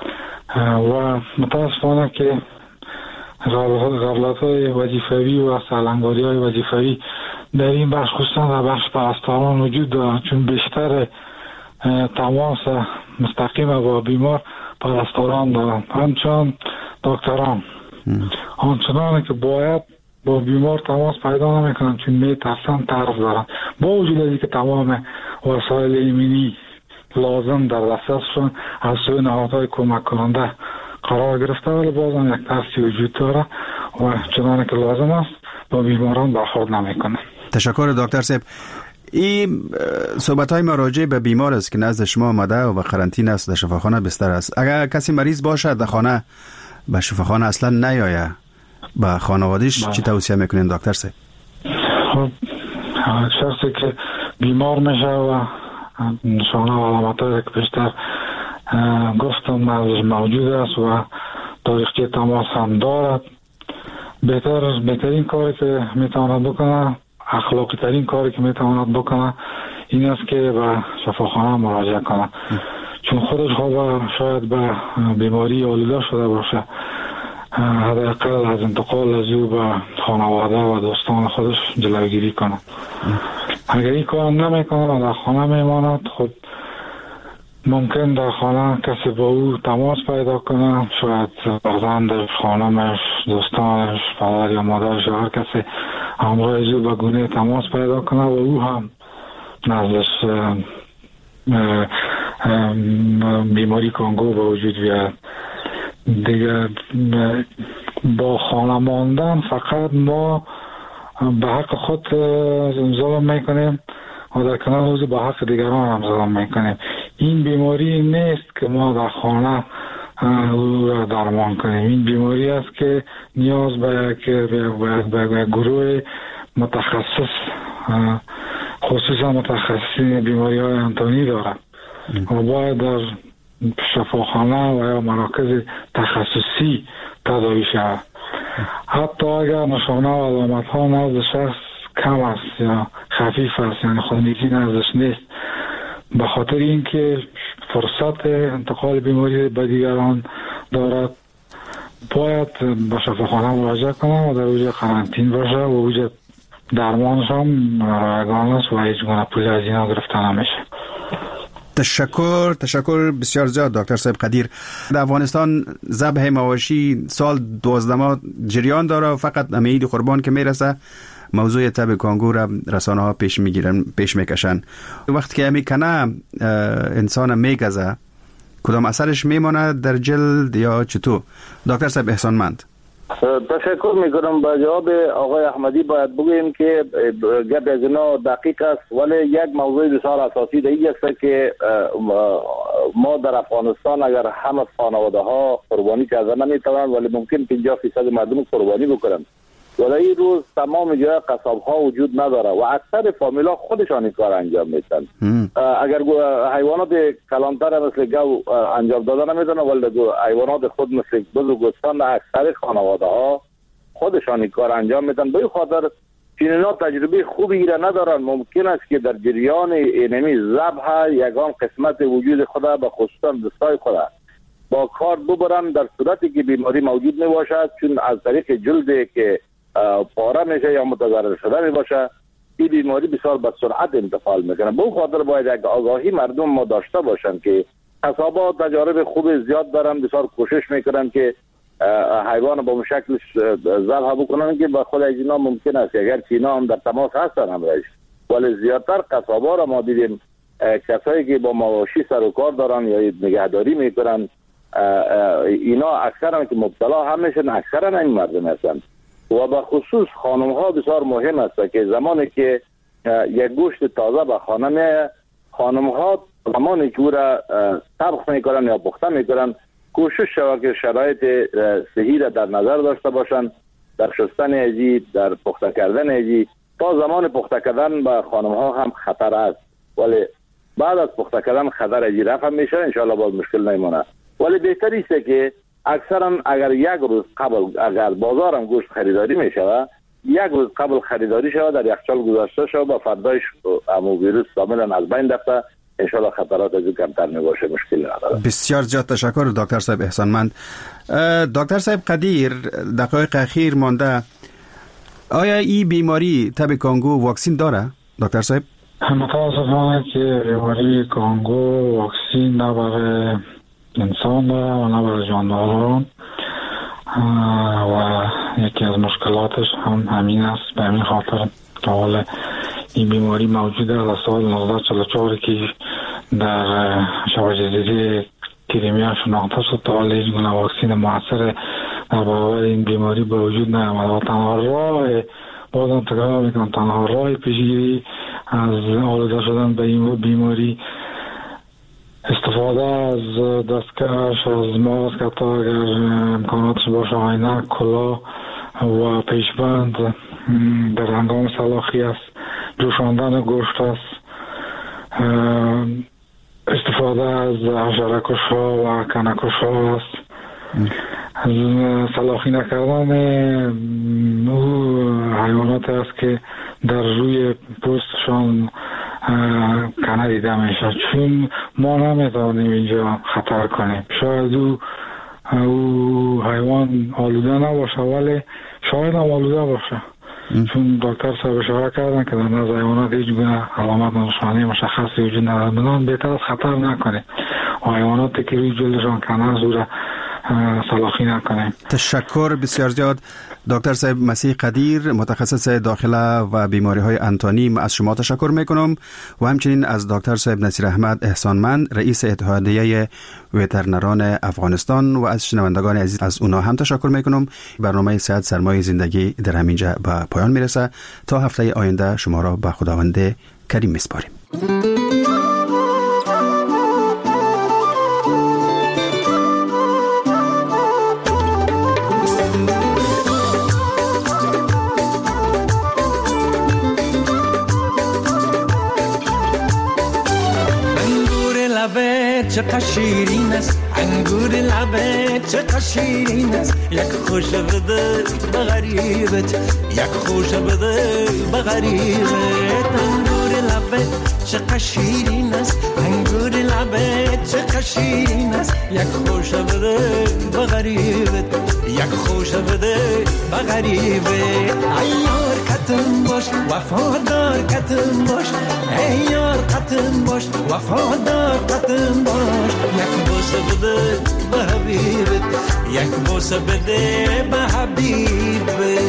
و متاسفانه که غفلت های وظیفوی و سرلنگاری های وظیفوی در این بخش خصوصا در بخش پرستاران وجود دارد، چون بیشتر تماس مستقیم با بیمار پرستاران دارند، همچنان دکتران آنچنانه که باید با بیمار تماس پیدا نمیکنند چون میترسن طرف دارن. با وجود از که تمام وسایل ایمنی لازم در دسترسشون از سوی نهادهای کمک کننده قرار گرفته، ولی بازم یک ترسی وجود داره و چنانه که لازم است با بیماران برخورد نمیکنه. تشکر دکتر صاحب. این صحبت های مراجع به بیمار است که نزد شما آمده و قرنطینه است، در شفاخانه بستر است. اگر کسی مریض باشه در خانه به شفاخانه اصلا نیایه، به خانوادهش چی توصیه میکنین دکتر صاحب؟ خب شخصی که بیمار میشه و نشانه و علامت‌های که بیشتر گفتم موجود است و تاریخچه تماس هم دارد، بهترین کاری که میتواند بکنه، اخلاقی ترین کاری که میتواند بکنه این است که به شفاخانه مراجعه کنه، چون خودش شاید به بیماری آلوده شده باشه، حداقل از انتقال از او به خانواده و دوستان خودش جلوگیری کنه. اگر این کار نمیکنه و در خانه میماند، خب ممکن در خانه کسی با او تماس پیدا کنه، شاید فرزندش، خانمش، دوستانش، پدر یا مادرش، هر کسی همراه از او به گونه تماس پیدا کنه و او هم نزدش بیماری کانگو به وجود بیاد. دیگه با خانه ماندن فقط ما به حق خود ظلم میکنیم و در کنار روز به حق دیگران هم ظلم میکنیم. این بیماری نیست که ما در خانه او را درمان کنیم، این بیماری است که نیاز به یک گروه متخصص، خصوصا متخصصین بیماری های انتانی دارد و باید در شفاخانه و یا مراکز تخصصی تداوی شود. حتی اگر نشانه و علامت ها نزد شخص کم است یا خفیف است، یعنی خونریزی نزدش نیست، به خاطر اینکه فرصت انتقال بیماری به دیگران دارد، باید به شفاخانه مراجعه کنه و در اوج قرنطین باشه و اوج درمانش هم رایگان است و هیچ گونه پولی از اینا گرفته نمیشه. تشکر بسیار زیاد دکتر صاحب قدیر. در افغانستان ذبح مواشی سال 12 ماه جریان داره و فقط عید قربان که میرسه موضوع تب کانگو را رسانه ها پیش میکشن. وقتی که میکنه انسان میگزه، کدام اثرش میمانه در جلد یا چطور؟ دکتر صاحب احسانمند. تشکر میکنم. به جواب آقای احمدی باید بگویم که گپ از اینا دقیق است، ولی یک موضوع بسیار اساسی دیگه است که ما در افغانستان اگر همه خانواده ها قربانی کردن نمیتوانند، ولی ممکن 50% مردم قربانی بکنند، ولی این روز تمام جای قصاب ها وجود نداره و اکثر فامیلا خودشان این کار انجام میدن. اگر حیوانات کلانتر مثل گو انجام دادن نمیدونن، ولی حیوانات خود مثل بز و گوسفند اکثر خانواده ها خودشان این کار انجام میدن. به این خاطر چینی‌ها تجربه خوبی را ندارن. ممکن است که در جریان اینمی ذبح یگان قسمت وجود خود به خصوصا دستای خود با کار ببرن در صورتی که بیماری موجود می باشد، چون از طریق جلدی که پاره میشه یا متضرر شده می باشه این بیماری بسیار به سرعت انتقال میکنه. به خاطر باید یک آگاهی مردم ما داشته باشن که قصابا تجارب خوب زیاد دارن، بسیار کوشش میکنن که حیوان با شکل ذبح بکنن که به خود اینا ممکن است اگر که اینا هم در تماس هستن همراهش، ولی زیادتر قصابا را ما دیدیم کسایی که با مواشی سر و کار دارن یا نگهداری میکنن اینا اکثرا که مبتلا هم میشن اکثرا این مردم هستن و به خصوص خانم ها بسیار مهم است که زمانی که یک گوشت تازه به خانه میاد، خانم ها زمانی که او را طبخ میکنن یا پخته میکنن کوشش شود که شرایط صحی را در نظر داشته باشن در شستن ازی، در پخته کردن ازی. تا زمان پخته کردن به خانم ها هم خطر است، ولی بعد از پخته کردن خطر ازی رفع میشه، انشاءالله باز مشکل نمیمونه. ولی بهتر است که اکثرا اگر یک روز قبل اگر بازارم گوشت خریداری میشه، یک روز قبل خریداری شود، در یخچال گذاشته شود و فردایش امو ویروس کاملا از بین رفته، انشاءالله خطرات از کمتر میباشه، مشکل نداره. بسیار زیاد تشکر دکتر صاحب احسانمند. دکتر صاحب قدیر، دقایق اخیر مانده، آیا این بیماری تب کانگو واکسین داره دکتر صاحب؟ متاسفانه که بیماری کانگو واکسین نه برای انسان داره و نه برای جانداران و یکی از مشکلاتش هم همین است. به همین خاطر تا حال این بیماری موجوده از سال 1944 که در شبه جزیره کریمیا شناخته شد. تا حال هیچ گونه واکسین موثر در برابر این بیماری به وجود نیامد و تنها راه، بازم تکرار میکنم، تنها راه پیشگیری از آلوده شدن به این بیماری استفاده از دستکش، از ماسک، حتی اگر امکاناتش باشه عینک، کلاه و پیشبند در هنگام سلاخی است، جوشاندن گوشت است، استفاده از حشره‌کش ها و کنه‌کش ها است، سلاخی نکردن حیوانات است که در روی پوستشان کنه دیده میشه، چون ما نمیتونیم اینجا خطر کنیم. شاید او حیوان آلوده نباشه ولی شاید هم آلوده باشه، چون دکتر صاحب اشاره کردن که در نزد حیوانات هیچ گونه علامت نشانه مشخصی وجود نداره، بنابراین بهتر از خطر نکنیم و حیواناتی که روی جلدشان کنه زوره سلاخی نکنیم. تشکر بسیار زیاد دکتر صاحب مسیح قدیر، متخصص داخله و بیماری های انتانی. از شما تشکر میکنم و همچنین از دکتر صاحب نصیر احمد احسانمند، رئیس اتحادیه وترنران افغانستان و از شنوندگان عزیز از اونا هم تشکر میکنم. برنامه صحت سرمایه زندگی در همینجا به پایان میرسه. تا هفته آینده شما را به خداوند کریم میسپاریم. چقدر شیرین است انگور لبت، چقدر شیرین است یک خوش بده به غریبت، یک خوش بده به غریبت. انگور لبت چقدر شیرین است انگور لبت، چقدر شیرین است یک خوش بده به غریبت، یک خوش بده به غریبت. ایار کتم باش وفادار کتم باش، ایار کتم باش وفادار کتم باش. یک بوسه بده به حبیبت، یک بوسه بده به حبیبت.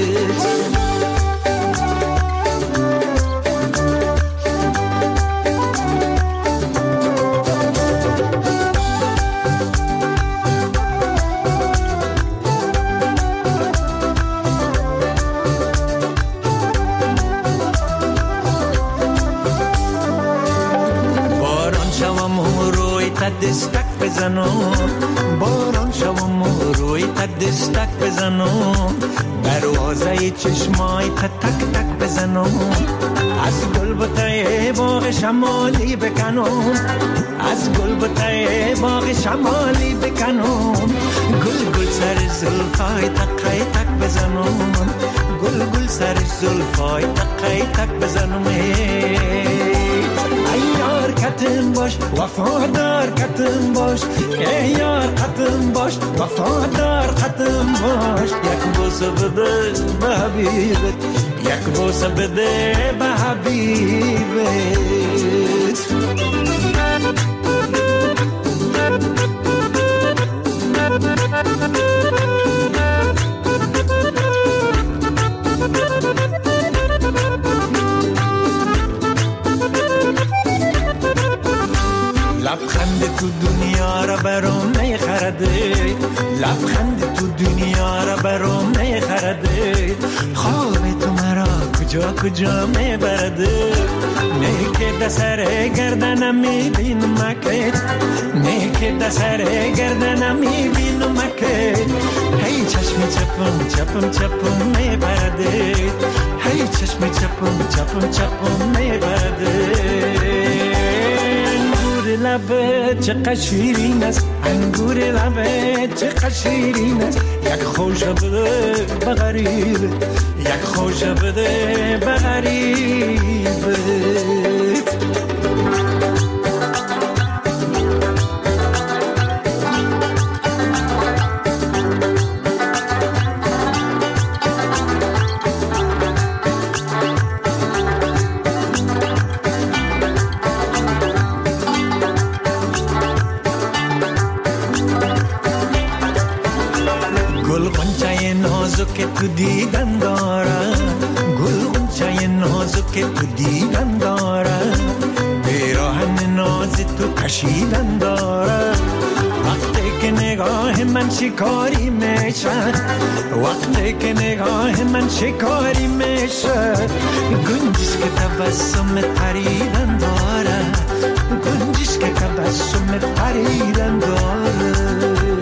دستک بزنم باران شوم روی دستک بزنم، دروازه چشمای تک تک بزنم، از گلبته باغ شمالی بکنم، از گلبته باغ شمالی بکنم، گل گل سر زلفای تک تک بزنم، گل گل سر زلفای تک تک بزنم. ایار کتم باش وفادار کتم باش ای یار کتم باش وفادار کتم باش یک بوسه بده به حبیبت یک بوسه بده به حبیبت لبخند تو دنیا را برام نخرده لبخند تو دنیا را برام نخرده خواب تو مرا کجا کجا میبرده نیکه دسر گردنم میبینم مکه نیکه دسر گردنم میبینم مکه هی چشم چپم چپم چپم میبرده هی چشم چپم چپم چپم میبرده لبت چقدر شیرین است انگور لبت چقدر شیرین است یک خوش بده به غریبه یک خوش بده به غریبه که تو دیدن داره گل غنچه نازک که تو دیدن داره بیراهن ناز تو کشیدن داره وقتی که نگاه من شکاری میشه وقتی که نگاه من شکاری میشه گنجش که تبسم پریدن داره گنجش که تبسم پریدن داره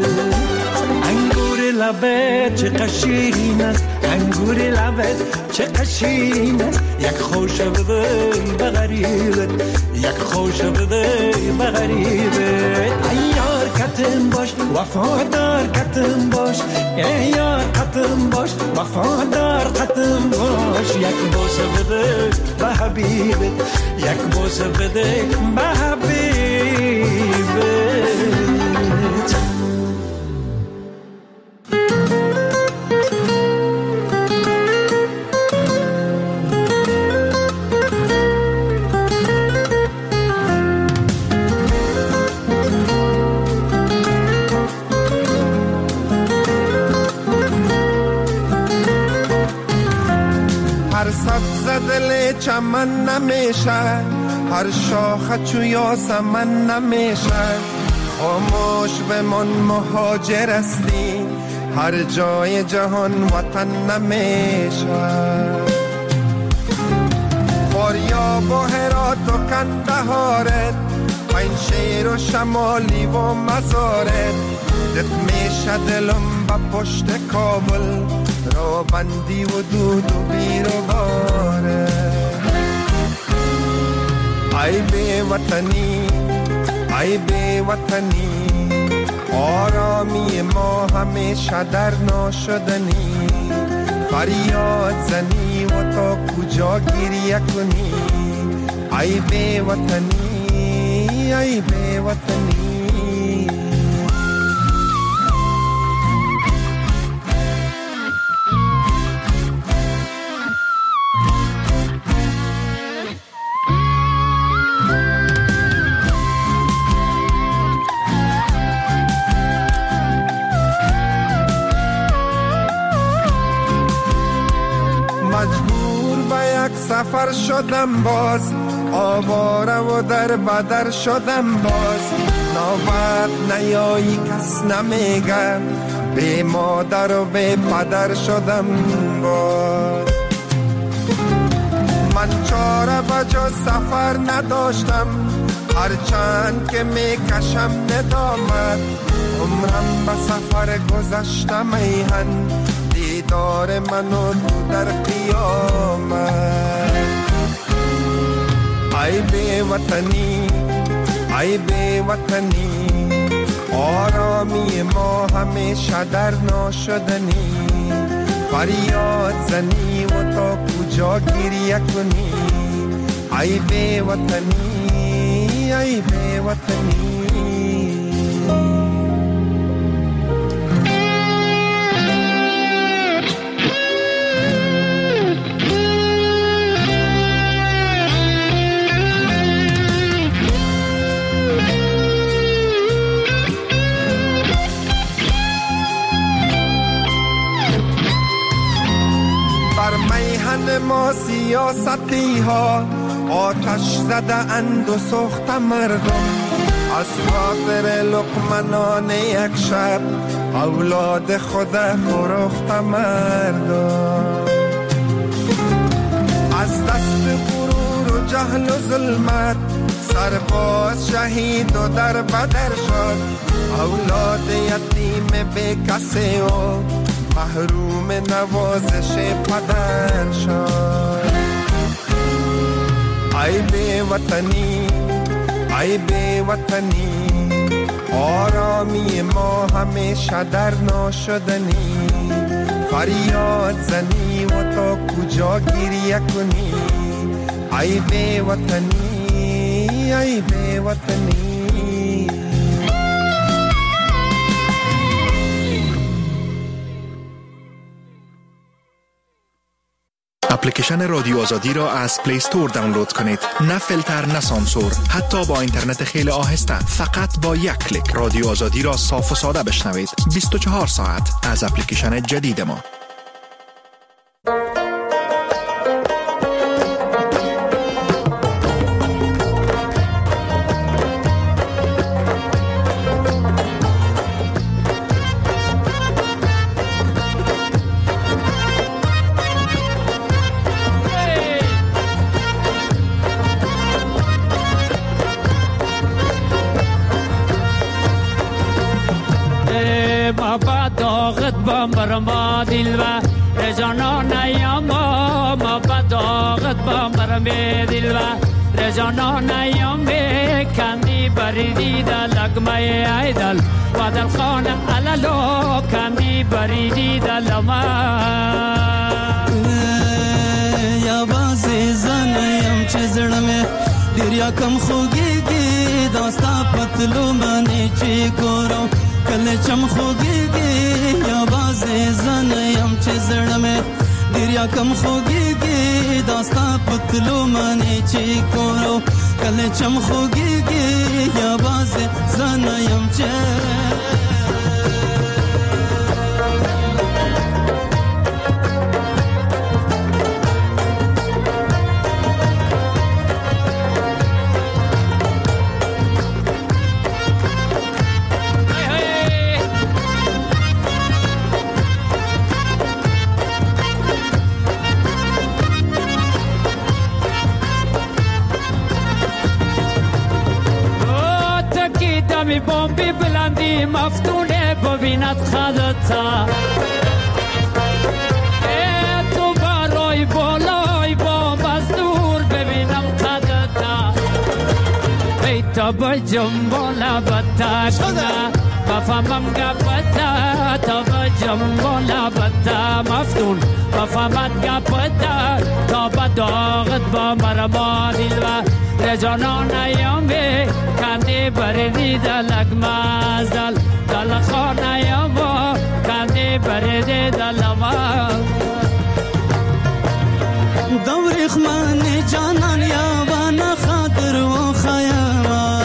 لبت چقدر شیرین است انگور لبت چقدر شیرین است یک خوش بده به غریبت یک خوش بده به غریبت ای یار کتم باش وفادار کتم باش ای یار کتم باش وفادار کتم باش یک بوسه بده به حبیبت یک بوسه بده به حبیبت دل چمن نمیشه هر شاخه چو یاسمن نمیشه خاموش بمان مهاجر هستی هر جای جهان وطن نمیشه فاریاب و هرات و کندهارت پنشیر و شمالی و مزارت دت میشه دلم با پشت کابل رو بندی و دود و بیر و باره ای بی وطنی ای بی وطنی آرامی ما همیشه در ناشدنی فریاد زنی و تا کجا گریه کنی ای بی وطنی ای بی وطنی سفر شدم باز آواره و در بدر شدم باز نوبت نیایی کس نمیگم بی مادر و بی پدر شدم باز من چاره بجا سفر نداشتم هرچند که میکشم ندامت عمرم به سفر گذشتم ایهن دیدار منو تو در قیامت ای بی وطنی ای بی وطنی آرامی ما همیشه در ناشدنی فریاد زنی و تا کجا گریه کنی ای بی وطنی ای بی وطنی. ما سیاستی ها آتش زده اند و سوخت مردم، از خاطر لقمه یک شب اولاد خود فروخت مردم. از دست غرور و جهل و ظلمت سرباز شهید و در بدر شد، اولاد یتیم بی کسی و محروم نوازش پدر شد. ای بی وطنی، ای بی وطنی، آرامی ما همیشه در ناشدنی. فریاد زنی و تا کجا گریه کنی، ای بی وطنی، ای بی وطنی. اپلیکیشن رادیو آزادی را از پلی استور دانلود کنید. نه فیلتر نه سانسور، حتی با اینترنت خیلی آهسته. فقط با یک کلیک رادیو آزادی را صاف و ساده بشنوید. 24 ساعت از اپلیکیشن جدید ما. برما دلوا رجانا نیاما ما بداغت با مرمی دلوا رجانا نیامی کندی بریدی در لگمه ایدل و در خانه علالو کندی بریدی در لما یا بازی زنیم چه زرمه دریا کم خوگیگی داستا پتلو منی چی کرو کل چم خوگیگی یا بازی زنیم چه زرمه دریا کم خوگیگی داستا پتلو منی چی کرو کل چم خوگیگی یا بازی زنیم چه می بومبی بلندی مفتونه ببیند خدتا تو برای بالای بومب از دور ببینم خدتا ای تا بجم بالا بتا کنه بفهمم گپتا تا بجم بالا بتا مفتون بفهمت گپتا تا بداغت با مرما دلوا رجانا نیامی کندی بریدی دلک مازدل دل خانه یاما کندی بریدی دل ما دوریخ من جانان یابان خاطر و خیاما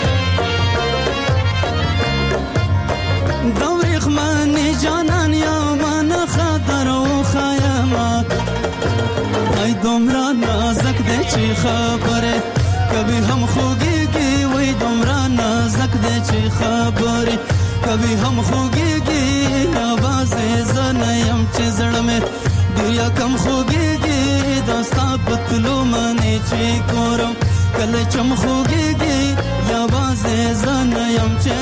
دوریخ من جانان یابان خاطر و خیاما ای دمرا نازک ده چی خبره کبھی ہم خوگی گی وی دمرا نازک دے چی خبری کبھی ہم خوگی گی آواز زنیم چی زڑ میں دیا کم خوگی گی داستا پتلو منی چی کورم کل چم خوگی گی آواز زنیم چی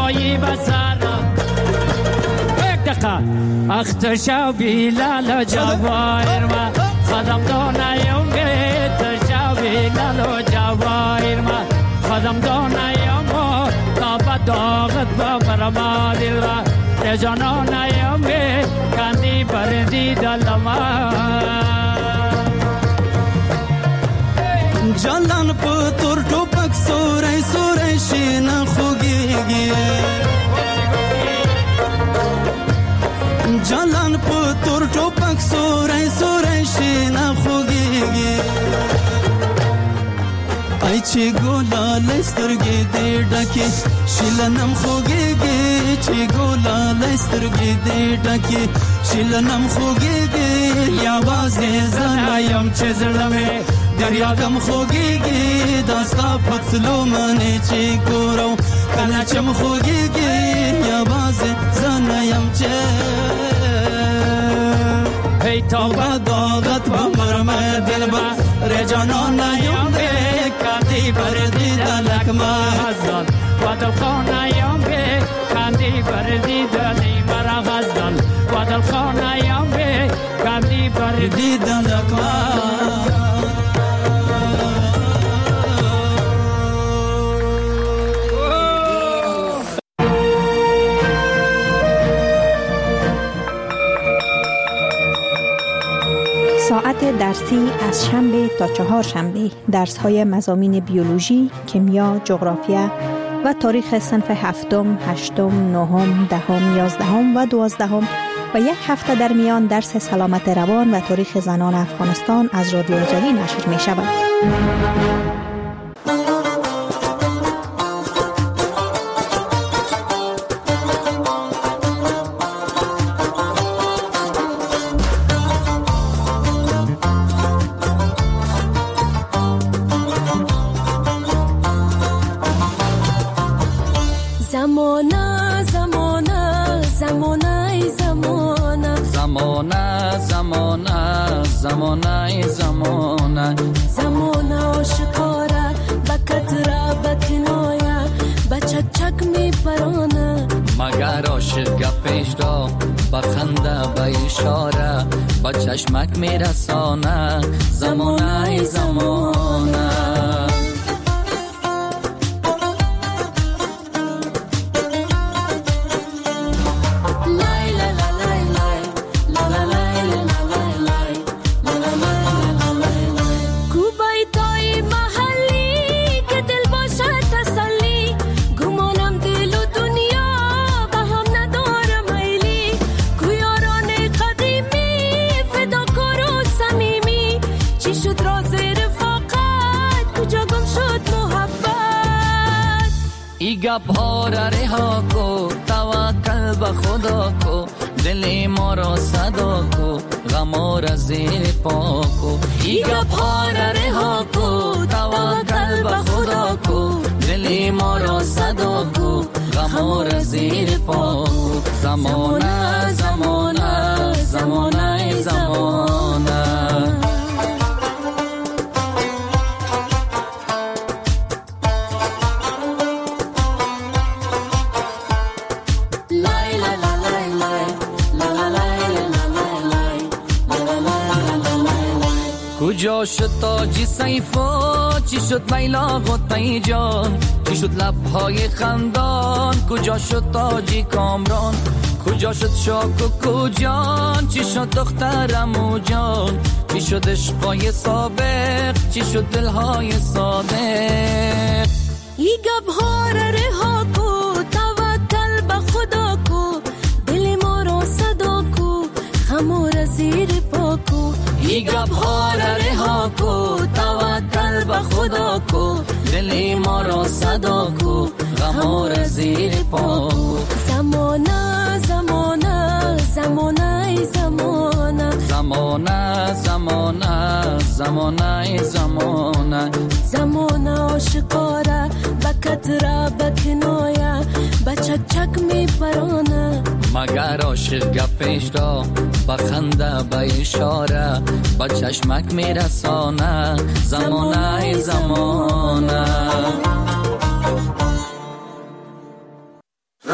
جوایی بسر دقیقا اختشا بیلال جواهر ما خدم دانیم اختشا بیلال جواهر ما خدم دانیم تا بداغت ببرما دل را رجانانیم کندی بردی دلما جلان پتر توپک سوره سوره شین خوگیگی جلان پتر توپک سوره سوره شین خوگیگی ای چی گولا لسترگی دی ڈکی شیلنم خوگیگی چی گولا لسترگی دی ڈکی شیلنم خوگیگی یا بازی زنایم چزرلمه دریاگم خوگیگی داستا پتلو منی چی گورو کلچم خوگیگی یا بازی زنایم چه ای تا بداغت بمرم دل با رجانان نیم بی کندی بردی دلک مازدان و دل خانیم بی کندی بردی دلی مرا غزدان و دل خانیم بی کندی بردی دلک مازدان ساعت درسی از شنبه تا چهارشنبه درس‌های مضامین بیولوژی، کیمیا، جغرافیا و تاریخ صنف هفتم، هشتم، نهم، دهم، یازدهم و دوازدهم و یک هفته در میان درس سلامت روان و تاریخ زنان افغانستان از رادیو آزادی نشر می شود. زمانه آشکاره بکتره بکنایه بچک چک می پرانه مگر عاشق گپش را بخنده به اشاره با چشمک می رسانه زمانه زمانه گپ ها را رها کو توکل به خدا کو دل ما را صدا کو غم را زیر پا کو ای گپ ها را رها کو توکل به خدا کو دل ما را صدا کو غم را زیر پا کو زمانه زمانه زمانه زمانه کجا شد تاجی سیفا چی شد لیلا غطی جان چی شد لبهای خندان کجا شد تاجی کامران کجا شد شاک و کجان چی شد دخترمو جان چی شد عشقای سابق چی شد دلهای صادق ای گبها را رها کو توکل به خدا کو دل ما را صدا کو خمور زیر پا کو ای گبها را رها کو توکل به خدا کو دل ما را صدا کو غمور زیر پا کو زمانه زمانه زمانه زمانه زمانه زمانه زمانه زمانه زمانه آشکاره بکتره بکنایه بچک چک می پرانه مگر عاشق گپش را بخنده به اشاره با چشمک می رسانه زمانه زمانه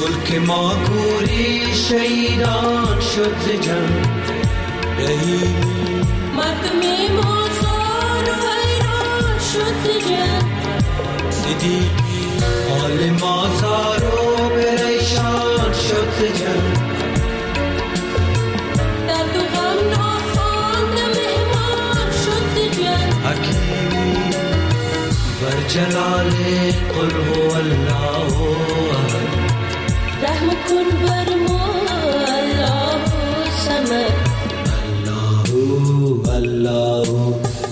ملک ما گوری شیران شد ز جنگ رهیمی مردم ما زار و ویران شد ز جنگ دیدی حال ما زار و پریشان شد ز جنگ درد و غم ناخوانده مهمان شد ز جنگ حکیمی بر جلال قل هو الله احد رحم کن بر ما الله صمد الله الله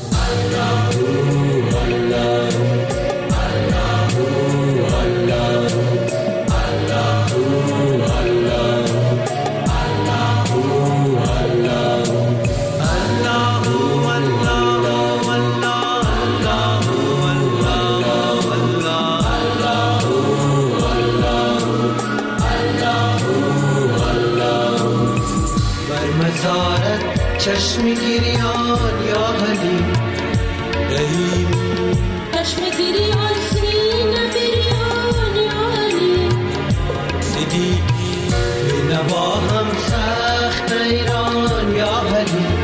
چشم گریان یا حلیم رحیم چشم گریان سینه بریان یا حلیم سیدی به نوا هم سخت ایران یا حلیم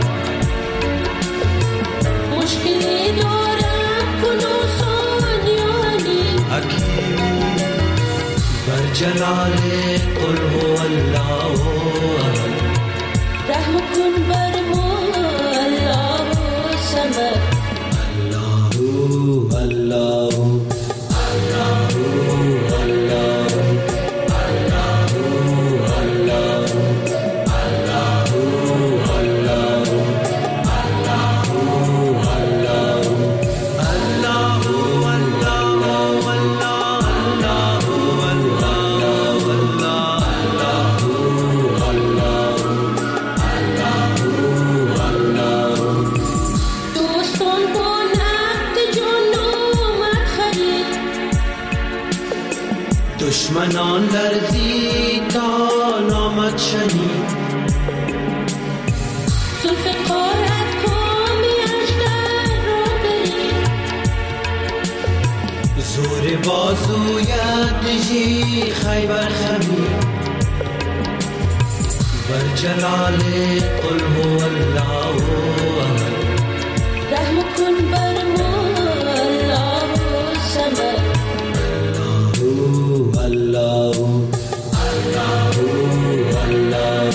مشکلی دارم کن آسان یا حلیم حکیمی بر جلال قل هو الله احد رحم کن بر ما الله صمد الله الله دشمنان لرزید تا نامت شنید زلف قارت کامی اجدر را برید زور بازویت دژی خیبر خمید بر جلال قل هو الله احد رحم کن بر ما الله صمد الله الله الله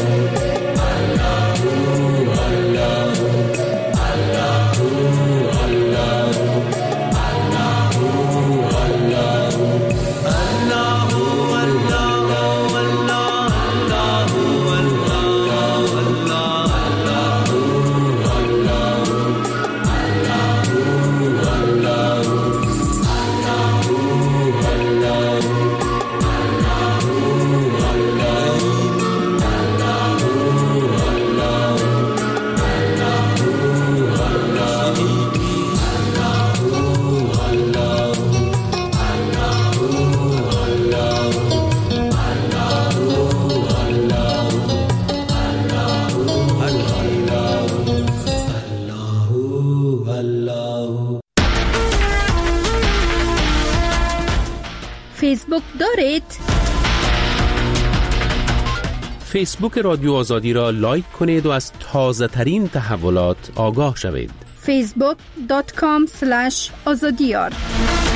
فیسبوک دارید؟ فیسبوک رادیو آزادی را لایک کنید و از تازه ترین تحولات آگاه شوید. facebook.com/azadiyar